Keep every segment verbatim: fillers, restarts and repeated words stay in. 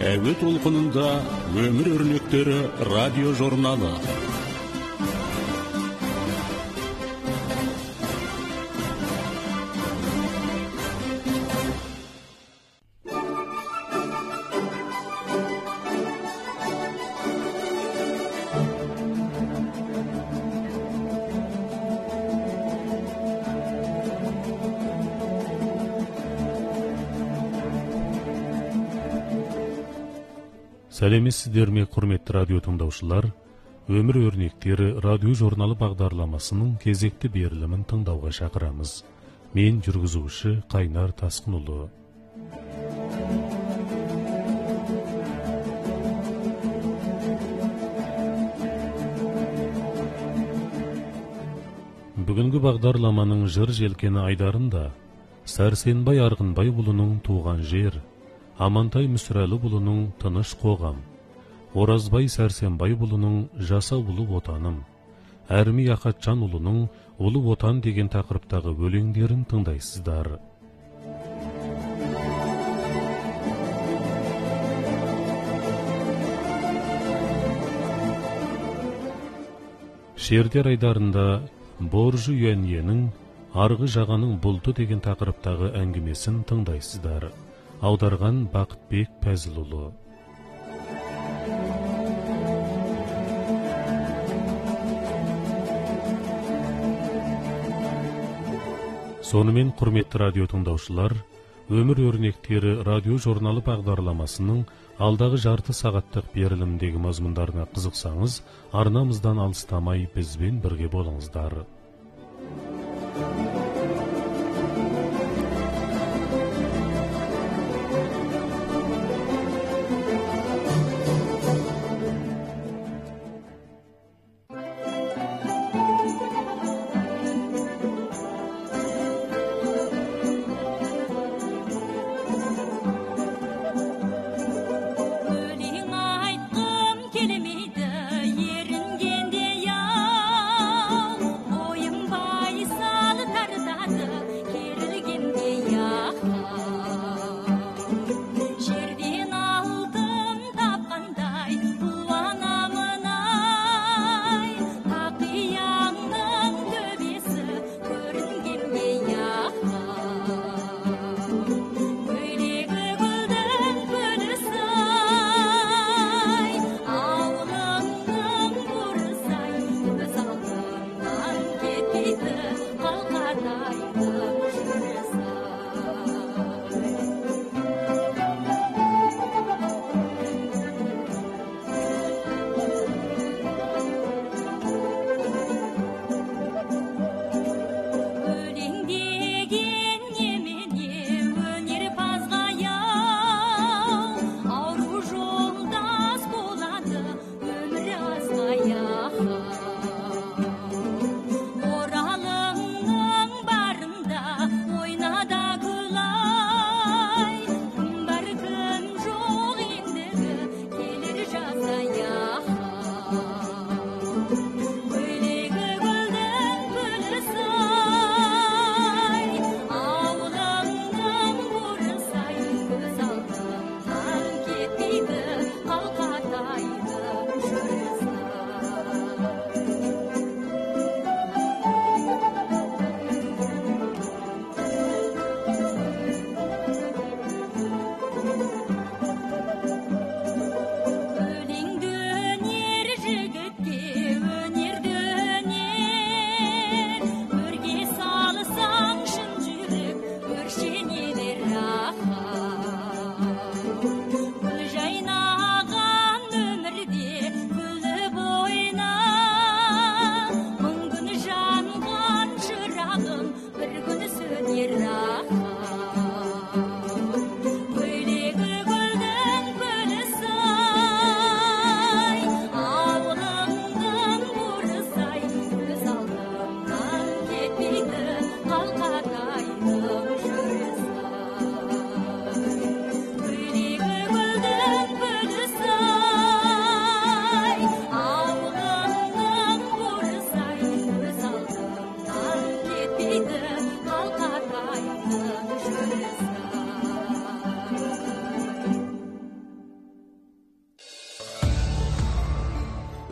Әуе толқынында өмір өрнектері радио журналы. Сәлеметсіздер ме, құрметті радио тыңдаушылар? Өмір өрнектері радио журналы бағдарламасының кезекті берілімін тыңдауға шақырамыз. Мен жүргізуші Қайнар Тасқынұлы. Бүгінгі бағдарламаның жыр желкені айдарында Сәрсенбай Арғынбайұлының туған жер, Амантай Мүсірәліұлының тыныш қоғам, Оразбай Сәрсенбайұлының жаса ұлы отаным, Әрми Ақатжанұлының ұлы отан деген тақырыптағы өлеңдерін тыңдайсыздар. Шердер айдарында Боржу Юәниенің арғы жағаның бұлты деген тақырыптағы әңгімесін тыңдайсыздар. Аударған Бақытбек Пәзілұлы. Сонымен, құрметті радио тыңдаушылар, өмір өрнектері радио журналы бағдарламасының алдағы жарты сағаттық берілімдегі мазмұндарына қызықсаңыз, арнамыздан алыстамай бізбен бірге болыңыздар. Ерінгенде яу, ойым байсалы тәрді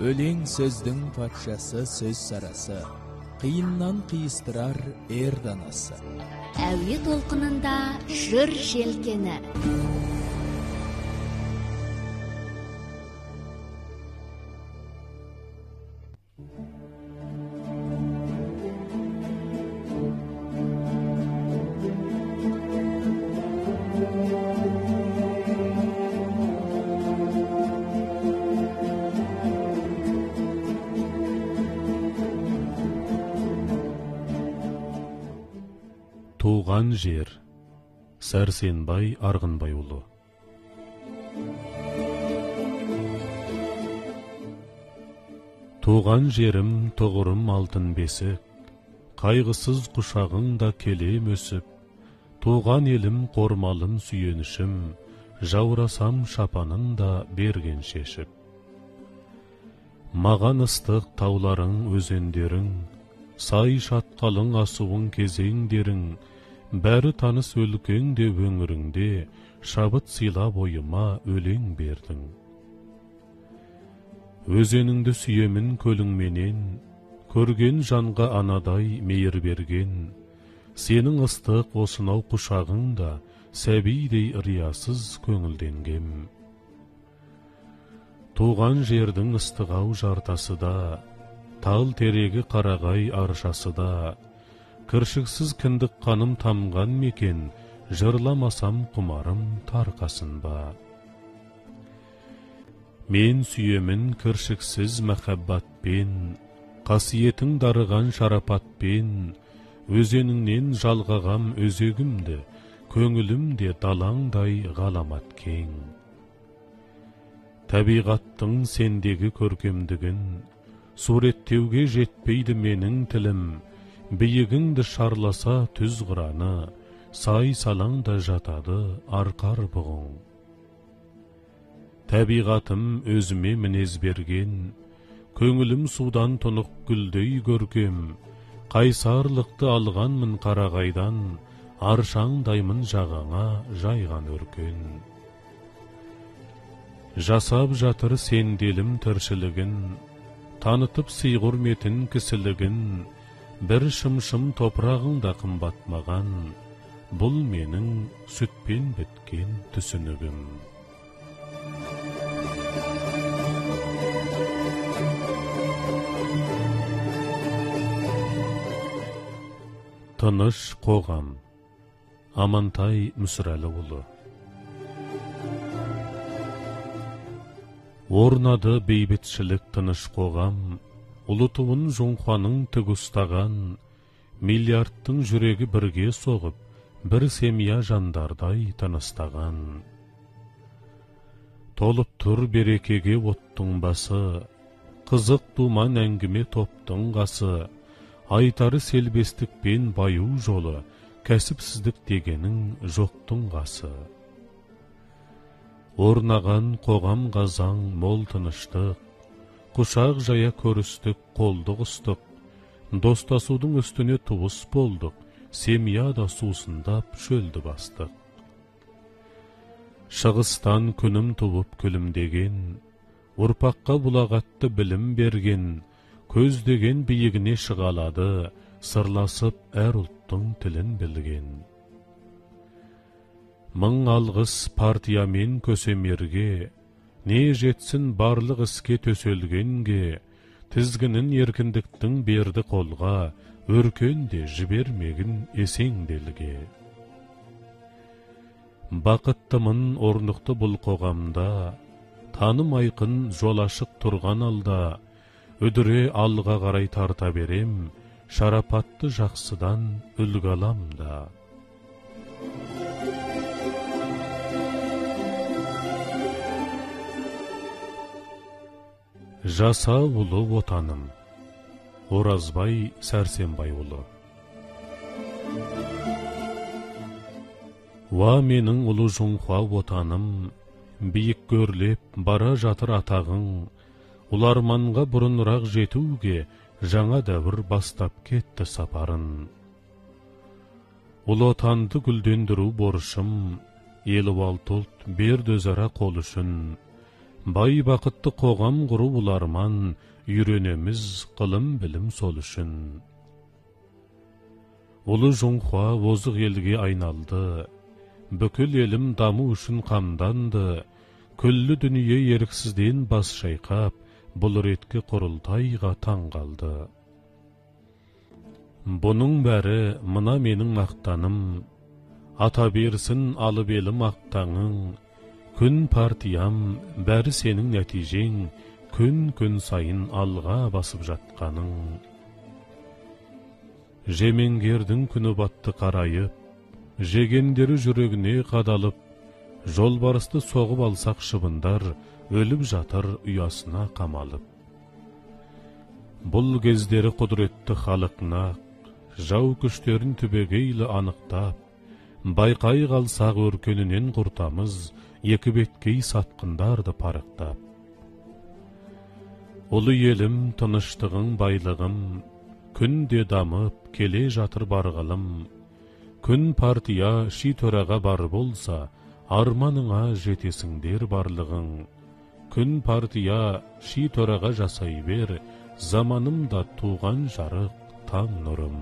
Өлең сөздің патшасы сөз сарасы, қиыннан қиыстырар ер данасы. Әуе толқынында жыр желкені. Туған жер. Сәрсенбай Арғынбайұлы. Туған жерім, тұғырым алтын бесік, қайғысыз құшағыңда келем өсіп, туған елім қормалым сүйенішім, жаурасам шапанында берген шешіп. Маған ыстық тауларың, өзендерің, сай шатқалың, асуың, кезеңдерің, бәрі таныс өлкеңде өңіріңде, шабыт сыйлап ойыма өлең бердің. Өзеніңді сүйемін көліңменен, көрген жанға анадай мейір берген, сенің ыстық осынау құшағыңда, сәбидей риясыз көңілденгем. Туған жердің ыстығау жартасы да, тал терегі қарағай аршасы да, кіршіксіз кіндік қаным тамған мекен, жырламасам құмарым тарқасын ба. Мен сүйемін кіршіксіз мәхәббатпен, қасиетің дарыған шарапатпен, өзеніңнен жалғағам өзегімді, көңілімде далаңдай ғаламат кең. Табиғаттың сендегі көркемдігін, суреттеуге жетпейді менің тілім, биігіңді шарласа түз қыраны, сай салаңда жатады арқар бұғың. Табиғатым өзіме мінез берген, көңілім судан тұнық гүлдей көркем, қайсарлықты алғанмын қарағайдан, аршаңдаймын жағаңа жайған өркен. Жасап жатыр сенделім тіршілігін, танытып сый құрметін кісілігін, бір шым-шым топырағыңда қымбатмаған, бұл менің сүтпен біткен түсінігім. Тыныш қоғам. Амантай Мүсірәліұлы. Орнады бейбітшілік тыныш қоғам, ұлы туын жоңқаның тік ұстаған, миллиардтың жүрегі бірге соғып, бір семья жандардай тыныстаған. Толып тұр берекеге оттың басы, қызық думан әңгіме топтың қасы, айтары селбестікпен баю жолы, кәсіпсіздік дегенің жоқтың қасы. Орнаған қоғам қазаң мол тыныштық, құшақ жая көрістік қолдық ұстық, достасудың үстіне туыс болдық, семьяда сусындап шөлді бастық. Шығыстан күнім туып күлімдеген, ұрпаққа бұлағатты білім берген, көздеген биігіне шығалады, сырласып әр ұлттың тілін білген. Мың алғыс партиямен көсемерге, не жетсін барлық іске төселгенге, тізгінін еркіндіктің берді қолға, өркенде жібермегін есеңделге. Бақыттымын орнықты бұл қоғамда, таным айқын жол ашық тұрған алда, үдіре алға қарай тарта берем, шарапатты жақсыдан үлгі аламда. Жаса ұлы отаным. Оразбай Сәрсенбайұлы. Уа менің ұлы жоңқа отаным, биік көрлеп бара жатыр атағың, ұларманға бұрынырақ жетуге жаңа дәуір бастап кетті сапарын. Ұлы отанды гүлдендіру борышым, елу алты ұлт берді өзара қол үшін, Бай бақытты қоғам құру бұларман, үйренеміз қылым білім сол үшін. Ұлы жоңхуа озық елге айналды, бүкіл елім даму үшін қамданды, күллі дүние еріксізден бас шайқап, бұл реткі құрылтайға таң қалды. Бұның бәрі мына менің мақтаным, ата берсін алып елім мақтаңың, күн партиям бәрі сенің нәтижең, күн-күн сайын алға басып жатқаның. Жемеңгердің күні батты қарайып, жегендері жүрегіне қадалып, жолбарысты соғып алсақ шыбындар, өліп жатыр ұясына қамалып. Бұл кездері құдіретті халықна, жау күштерін түбегейлі анықтап, байқай қалсақ өркенінен құртамыз, екі беткей сатқындарды парықтап. Ұлы елім тыныштығың байлығым, күнде дамып келе жатыр барғылым, күн партия ши төраға бар болса, арманыңа жетесіңдер барлығың. Күн партия ши төраға жасай бер, заманымда туған жарық таң нұрым.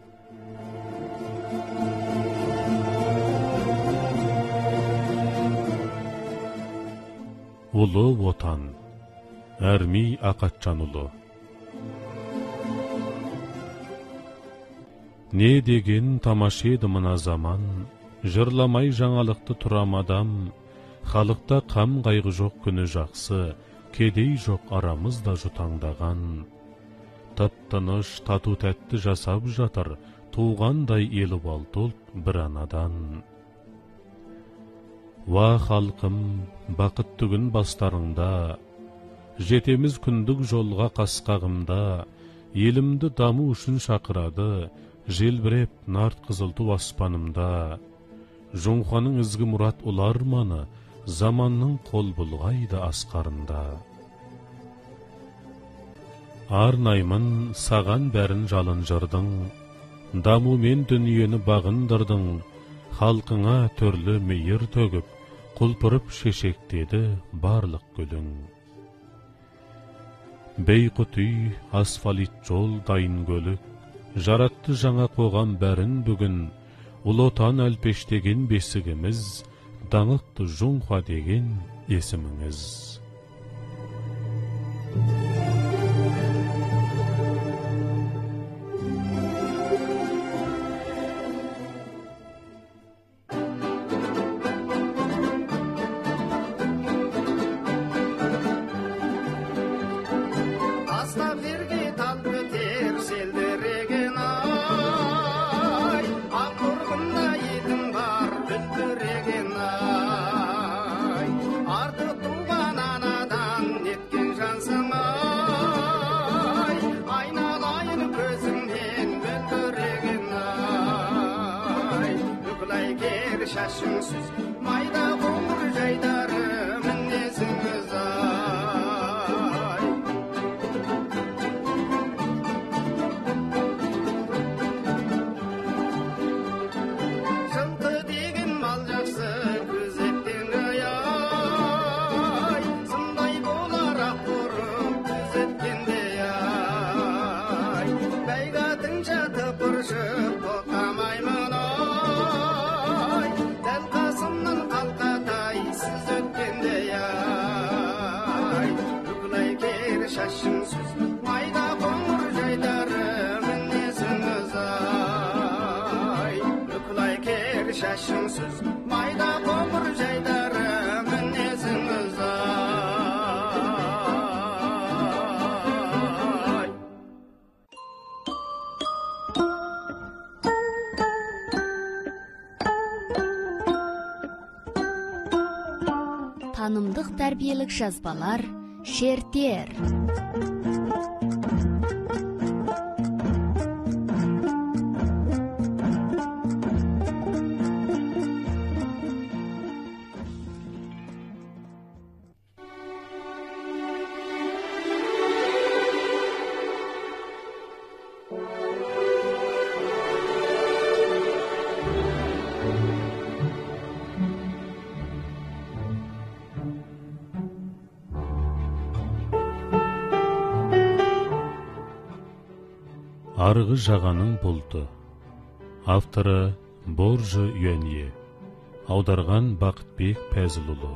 Ұлы отан, Әрми Ақатжанұлы. Не деген тамаша еді мына заман, жырламай жаңалықты тұрам адам, халықта қам қайғы жоқ күні жақсы, кедей жоқ арамызда жұтаңдаған. Тып-тыныш тату тәтті жасап жатыр, туғандай елі балт ұлт бір анадан. Ва халқым, бақытты күн бастарыңда, жетеміз күндік жолға қасқағымда, елімді даму үшін шақырады, желбіреп нарт қызылту аспанымда. Жоңхуаның ізгі мұрат ұлы арманы, заманның қол бұлғайды асқарында. Арнаймын саған бәрін жалын жырдың, дамумен дүниені бағындырдың, халқыңа түрлі мейір төгіп, құлпырып шешектеді барлық гүлің. Бейқұт үй, асфалит жол, дайын көлік, жаратты жаңа қоғам бәрін бүгін, ұлы отан әлпештеген бесігіміз, даңықты жоңхуа деген есіміңіз. Şaşımsız mayda qonur jaydары мінезіңіз ай. Жылқы деген мал жақсы күзеттен ай, сындай болар аққұрым күзеткенде ай. Бәйгатынша тыпыршып тоқтамаймын ай. Şaşımsız mayda qonur jaydары мінезіңіз ай. Үкілай кер шашымсыз майда қоңыр жайдары мінезіңіз ай. Танымдық тәрбиелік жазбалар шертер. Арғы жағаның бұлты. Авторы Боржы Үйение. Аударған Бақытбек Пәзілұлы.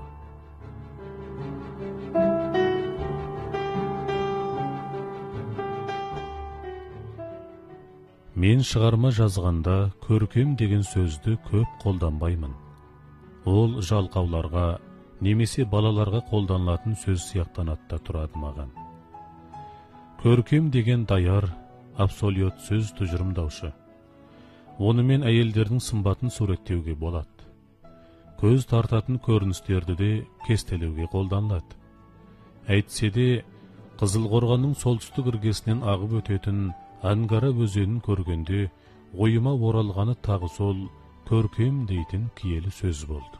Мен шығарма жазғанда көркем деген сөзді көп қолданбаймын. Ол жалқауларға немесе балаларға қолданылатын сөз сияқтанады да тұрады маған. Көркем деген даяр, абсолют сөз тұжырымдаушы. Онымен әйелдердің сымбатын суреттеуге болады. Көз тартатын көріністерді де кестелеуге қолданылады. Әйтсе де, Қызылқорғанның солтүстік іргесінен ағып өтетін Ангара өзенін көргенде, ойыма оралғаны тағы сол көркем дейтін киелі сөз болды.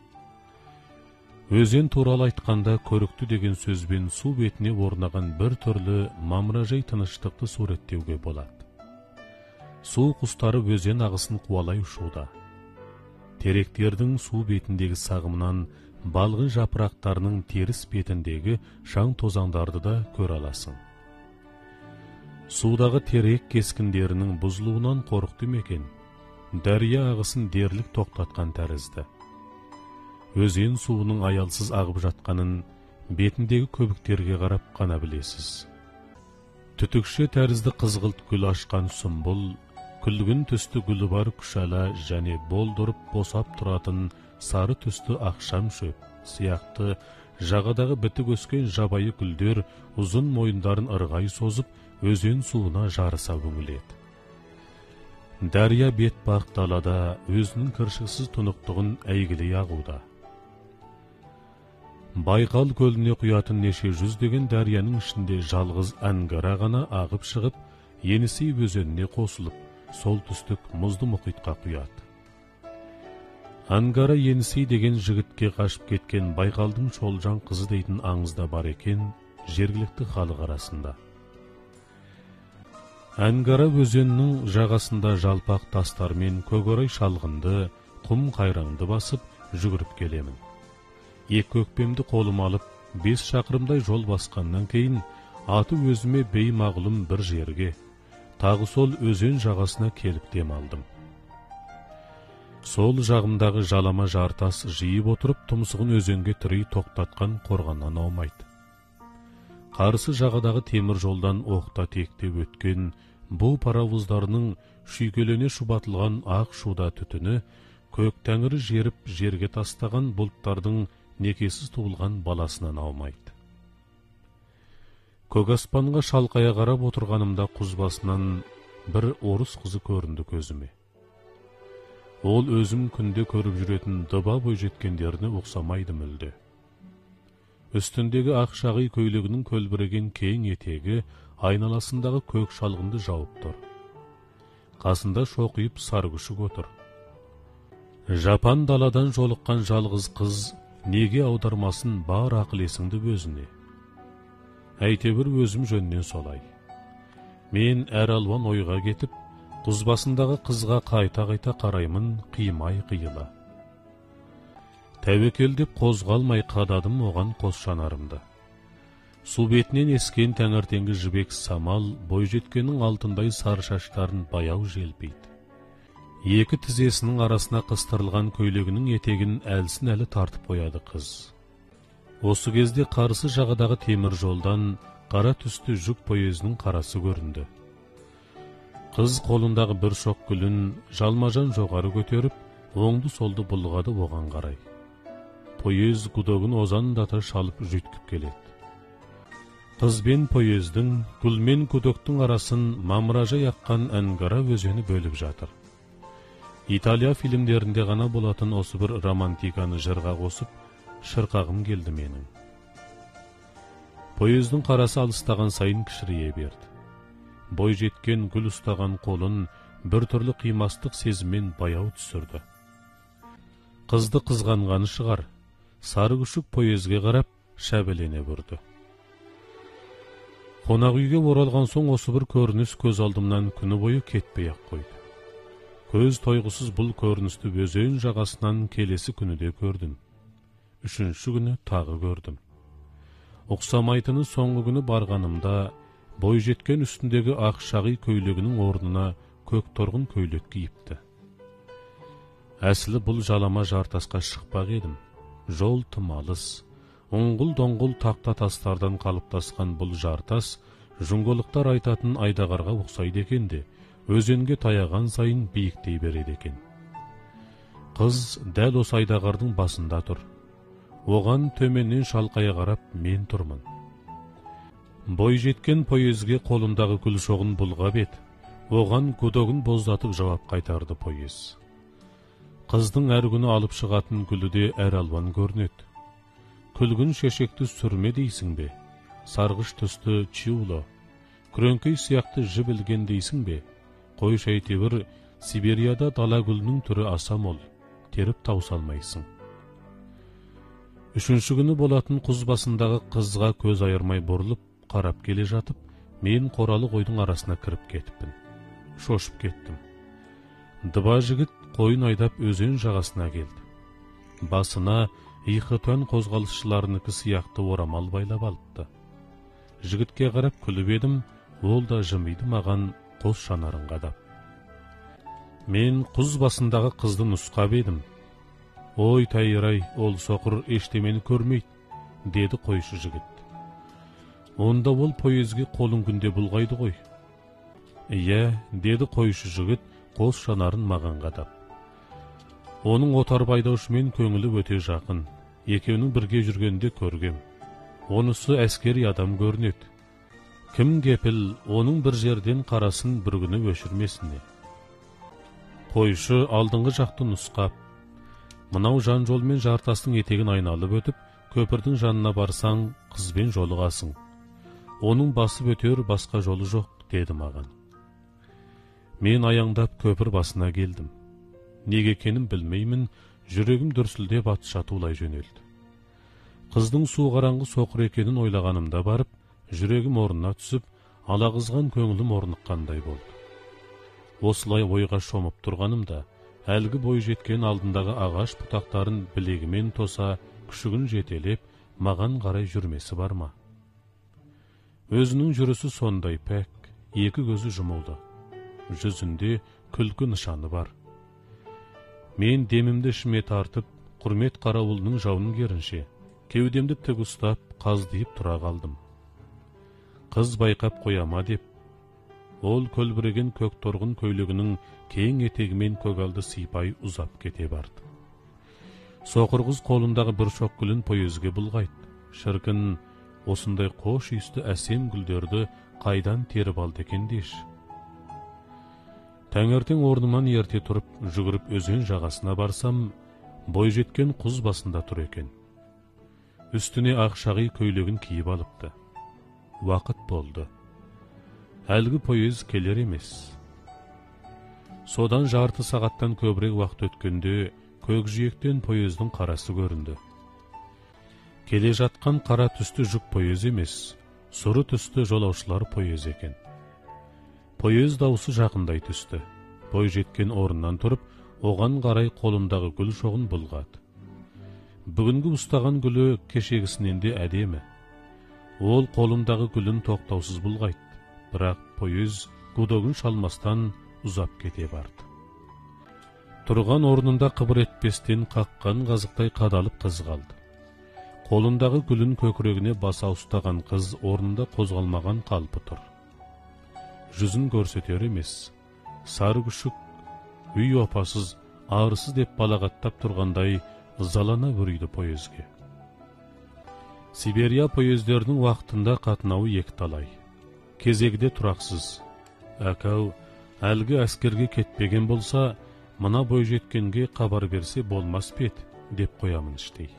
Өзен туралы айтқанда көрікті деген сөзбен су бетіне орнаған бір түрлі мамыражай тыныштықты суреттеуге болады. Су құстары өзен ағысын қуалай ұшуда. Теректердің су бетіндегі сағымынан балғын жапырақтарының теріс бетіндегі шаң тозаңдарды да көр аласың. Судағы терек кескіндерінің бұзылуынан қорықты мекен, дәрия ағысын дерлік тоқтатқан тәрізді. Өзен суының аялсыз ағып жатқанын бетіндегі көбіктерге қарап қана білесіз. Түтікше тәрізді қызғылт гүл ашқан сұмбыл, күлгін түсті гүлі бар күшала және болдырып босап тұратын сары түсті ақшам шөп сияқты жағадағы бітік өскен жабайы гүлдер ұзын мойындарын ырғай созып, өзен суына жарыса көңіледі. Дәрия бетпақ далада өзінің кіршіксіз тұнықтығын әйгілей ағуда. Байқал көліне құятын неше жүздеген дәрияның ішінде жалғыз Ангара ғана ағып шығып, Енисей өзеніне қосылып, солтүстік мұзды мұхитқа құяды. Ангара Енисей деген жігітке қашып кеткен Байқалдың Шолжан қызы дейтін аңызда бар екен, жергілікті халық арасында. Ангара өзенінің жағасында жалпақ тастармен көгорай шалғынды, құм қайраңды басып жүгіріп келемін. Екі өкпемді қолым алып, бес шақырымдай жол басқаннан кейін, аты өзіме беймағлұм бір жерге, тағы сол өзен жағасына келіп дем алдым. Сол жағымдағы жалама жартас жиып отырып, тұмсығын өзенге тірей тоқтатқан қорғаннан аумайды. Қарсы жағадағы темір жолдан оқта тектеп өткен бұл паровоздарының шүйкелене шұбатылған ақ шуда түтіні, көк тәңірі жеріп жерге тастаған бұлттардың некесіз туылған баласынан аумайды. Көк аспанға шалқая қарап отырғанымда құзбасынан бір орыс қызы көрінді көзіме. Ол өзім күнде көріп жүретін дыба бойжеткендеріне ұқсамайды мүлде. Үстіндегі ақ шағи көйлегінің көлбіреген кең етегі айналасындағы көк шалғынды жауып тұр. Қасында шоқиып саргүшік отыр. Жапан даладан жолыққан жалғыз қыз неге аудармасын бар ақыл есіңді өзіне. Әйтеуір өзім жөннен солай. Мен әр алуан ойға кетіп, құзбасындағы қызға қайта-қайта қараймын, қимай қиыла. Тәуекел деп қозғалмай қададым оған қос жанарымды. Су бетінен ескен тәңертеңгі жібек самал бойжеткеннің алтындай сары шаштарын баяу желпейді. Екі тізесінің арасына қыстырылған көйлегінің етегін әлсін әлі тартып қояды қыз. Осы кезде қарсы жағадағы темір жолдан қара түсті жүк поезінің қарасы көрінді. Қыз қолындағы бір шоқ гүлін жалмажан жоғары көтеріп, оңды солды бұлғады оған қарай. Поез гудогын озандата шалып жүйткіп келеді. Қызбен поездың, гүлмен гудоктың арасын мамыражай аққан Ангара өзені бөліп жатыр. Италия фильмдерінде ғана болатын осы бір романтиканы жырға қосып, шырқағым келді менің. Поездың қарасы алыстаған сайын кішірейе берді. Бой жеткен гүл ұстаған қолын бір түрлі қимастық сезіммен баяу түсірді. Қызды қызғанғаны шығар, сары күшік поезге қарап шәбелене бұрды. Қонақ үйге оралған соң осы бір көрініс көз алдымнан күні бойы кетпей ақ қойды. Көз тойғысыз бұл көріністі өзен жағасынан келесі күні де көрдім. Үшінші күні тағы көрдім. Ұқсамайтыны соңғы күні барғанымда бойжеткен үстіндегі ақ шағи көйлегінің орнына көк торғын көйлек киіпті. Әсілі бұл жалама жартасқа шықпақ едім. Жол тым алыс. Оңғыл-доңғыл тақта тастардан қалыптасқан бұл жартас жүңголықтар айтатын айдағарға ұқсайды екен де, өзенге таяған сайын биіктей береді екен. Қыз дәл осы айдағардың басында тұр. Оған төменнен шалқая қарап мен тұрмын. Бойжеткен поезге қолындағы күл шоғын бұлғап еді. Оған гудогын боздатып жауап қайтарды поез. Қыздың әр күні алып шығатын күлі де әр алуан көрінеді. Күлгін шешекті сүрме дейсің бе? Сарғыш түсті чиуло, күреңкей сияқты жібілген дейсің бе? Қой шәйтебір, Сибирияда дала гүлінің түрі аса мол, теріп таусалмайсың. Үшінші күні болатын құз басындағы қызға көз айырмай бұрылып, қарап келе жатып, мен қоралы қойдың арасына кіріп кетіппін. Шошып кеттім. Дыба жігіт қойын айдап өзен жағасына келді. Басына иқы төн қозғалысшыларынікі сияқты орамал байлап алыпты. Жігітке қарап күліп едім, ол да жымиды маған қос шанарын қадап. Мен құз басындағы қызды нұсқап едім. Ой тайырай, ол соқыр ештемені көрмейді, деді қойшы жігіт. Онда ол поезге қолын күнде бұлғайды ғой. Иә, деді қойшы жігіт қос шанарын маған қадап. Оның отар байдаушымен көңілі өте жақын. Екеуінің бірге жүргенде көргем. Онысы әскери адам көрінеді. Кім кепіл, оның бір жерден қарасын бір күні өшірмесіне. Қойшы алдыңғы жақты нұсқап, мынау жан жолмен жартастың етегін айналып өтіп, көпірдің жанына барсаң, қызбен жолығасың. Оның басып өтер басқа жолы жоқ, деді маған. Мен аяңдап көпір басына келдім. Неге екенін білмеймін, жүрегім дүрсілдеп атша тулай жөнелді. Қыздың су қараңғы соқыр екенін ойлағанымда барып, жүрегім орнына түсіп, алағызған көңілім орныққандай болды. Осылай ойға шомып тұрғанымда, әлгі бой жеткен алдындағы ағаш бұтақтарын білегімен тоса, күшігін жетелеп, маған қарай жүрмесі бар ма? Өзінің жүрісі сондай пәк, екі көзі жұмылды. Жүзінде күлкі нышаны бар. Мен демімді ішіме тартып, құрмет қарауылының жауының керінше, кеудемді тік ұстап, қаздиып тұра қалдым. Қыз байқап қояма деп, ол көлбіреген көк торғын көйлегінің кең етегімен көгалды сипай ұзап кете барды. Соқыр қыз қолындағы бір шоқ гүлін поезге бұлғайды. Шіркін, осындай қош иісті әсем гүлдерді қайдан теріп алды екен деш. Таңертең орныман ерте тұрып, жүгіріп өзен жағасына барсам, бойжеткен құз басында тұр екен. Үстіне ақ шағи көйлегін киіп алыпты. Уақыт болды. Әлгі поез келер емес. Содан жарты сағаттан көбірек уақыт өткенде, көкжиектен поездың қарасы көрінді. Келе жатқан қара түсті жүк поез емес, сұры түсті жолаушылар поез екен. Поез даусы жақындай түсті. Бойжеткен орнынан тұрып, оған қарай қолындағы гүл шоғын бұлғады. Бүгінгі ұстаған гүлі кешегісінен де әдемі. Ол қолындағы гүлін тоқтаусыз бұлғайды, бірақ поез гудогын шалмастан ұзап кете барды. Тұрған орнында қыбыр етпестен қаққан қазықтай қадалып қыз қалды. Қолындағы гүлін көкірегіне баса ұстаған қыз орнында қозғалмаған қалпы тұр. Жүзін көрсетер емес, сары күшік, үй опасыз, арысыз деп балағаттап тұрғандай ызалана бүрейді поезге. Сибирия поездерінің уақытында қатынауы екталай. Кезегде тұрақсыз. Әкау, әлгі әскерге кетпеген болса, мына бойжеткенге хабар берсе болмас пет, деп қоямын іштей.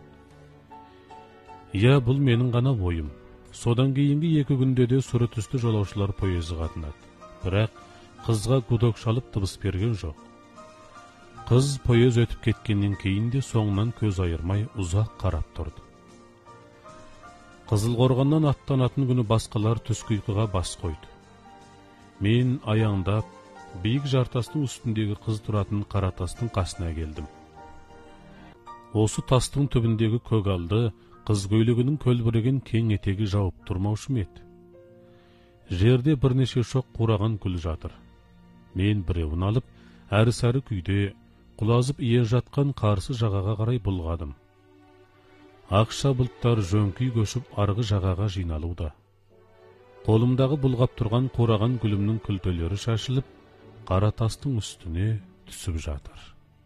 Я, бұл менің ғана ойым. Содан кейінгі екі күнде де сұры түсті жолаушылар поезі қатынады. Бірақ қызға гудок шалып дыбыс берген жоқ. Қыз поез өтіп кеткеннен кейін де соңынан көз айырмай ұзақ қарап тұрды. Қызылқорғаннан аттанатын күні басқалар түскі ұйқыға бас қойды. Мен аяңдап, биік жартастың үстіндегі қыз тұратын қара тастың қасына келдім. Осы тастың түбіндегі көгалды қыз көйлегінің көлбіреген кең етегі жауып тұрмаушы ма еді? Жерде бірнеше шоқ қураған гүл жатыр. Мен біреуін алып, әрі-сәрі күйде құлазып ие жатқан қарсы жағаға қарай бұлғадым. Ақша бұлттар жөңкей көшіп арғы жағаға жиналуда. Қолымдағы бұлғап тұрған қураған гүлімнің күлтелері шашылып, қара тастың үстіне түсіп жатыр.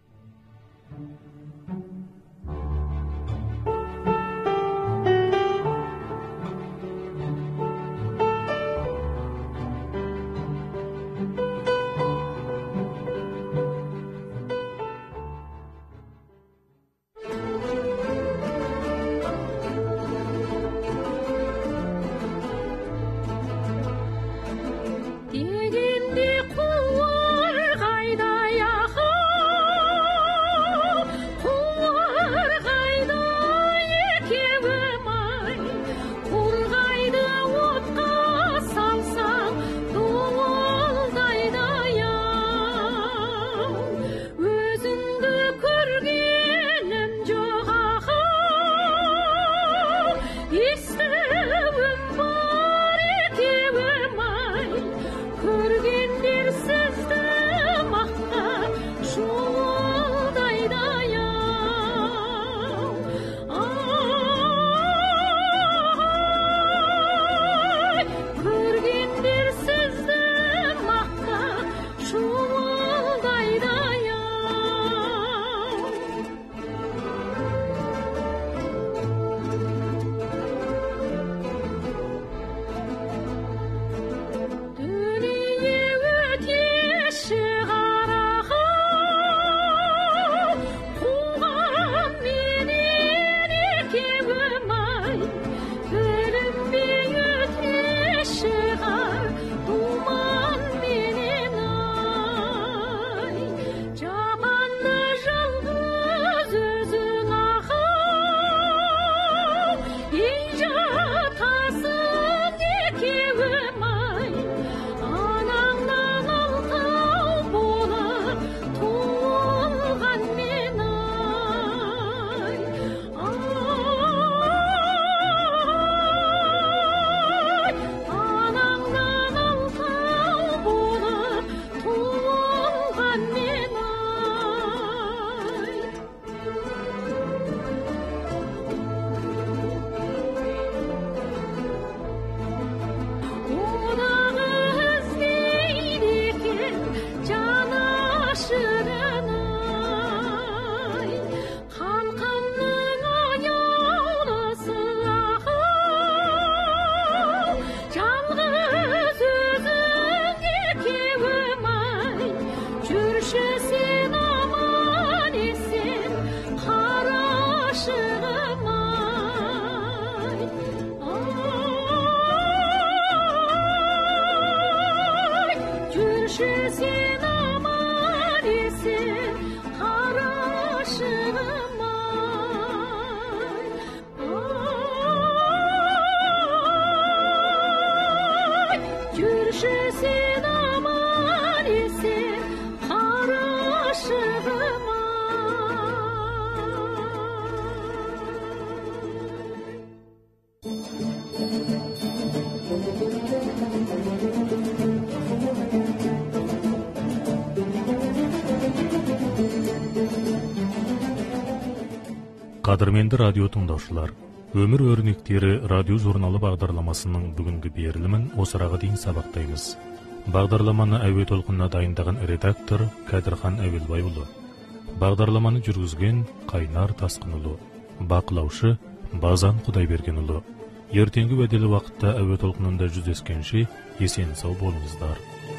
Қадірменді радио тыңдаушылар, өмір өрнектері радио журналы бағдарламасының бүгінгі берілімін осыраға дейін сабақтаймыз. Бағдарламаны әуе толқынына дайындаған редактор Кәдірхан Әуелбайұлы. Бағдарламаны жүргізген Қайнар Тасқынұлы. Бақылаушы Базан Құдайбергенұлы. Ертеңгі уәделі уақытта әуе толқынында жүздескенше есен сау болыңыздар.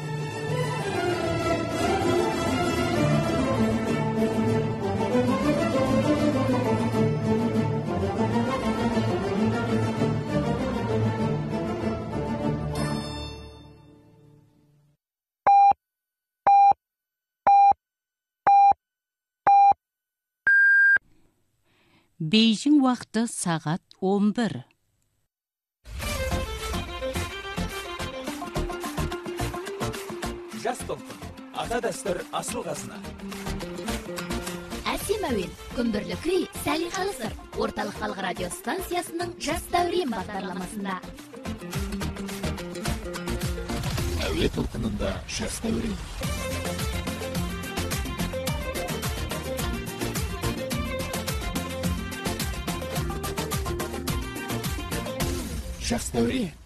Бейжің уақыты сағат он бір. Жас толқын, ата дәстүр асыл қазына. Әсем әуен, күмбірлі күй, сәлиқалы сыр. Орталық халық радио станциясының жас дәурен бағдарламасында. әуе толқынында жас дәурен. Жас дәурен.